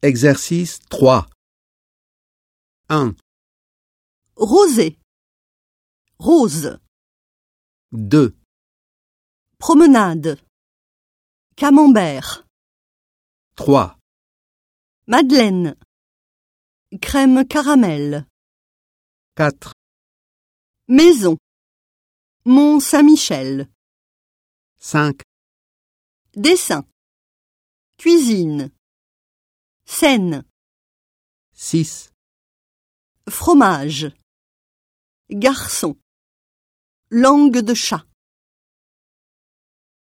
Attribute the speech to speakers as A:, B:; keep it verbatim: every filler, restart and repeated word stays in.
A: Exercice trois. un,
B: Rosé. Rose.
A: deux,
B: Promenade. Camembert.
A: trois,
B: Madeleine. Crème caramel.
A: quatre,
B: Maison. Mont-Saint-Michel.
A: cinq,
B: Dessin. Cuisine. Scène.
A: six,
B: Fromage. Garçon. Langue de chat.